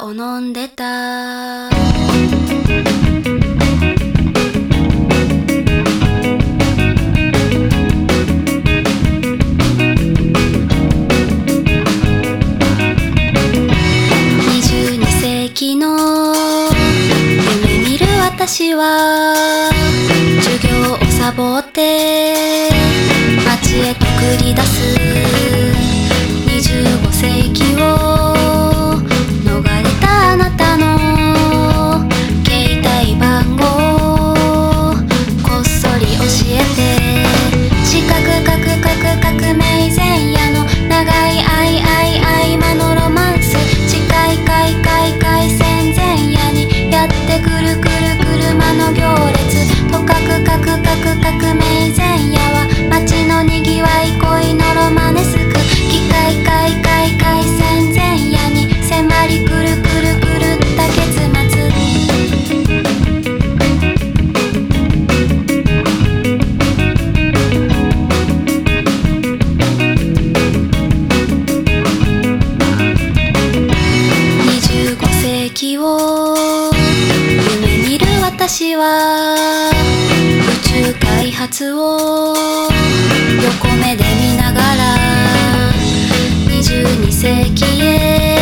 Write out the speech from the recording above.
を飲んでた。22世紀の夢見る私は授業をサボって街へと繰り出す。25世紀を逃れたあなたの携帯番号こっそり教えて。四角カクカク革命前夜の長い合間のロマンス。近い海戦前夜にやってくる車の行列。とかくカク革命前夜は街のにぎわい恋のロマネスク。機械海戦前夜に迫りくるった結末。25世紀を夢見る私は宇宙開発を横目で見ながら22世紀へ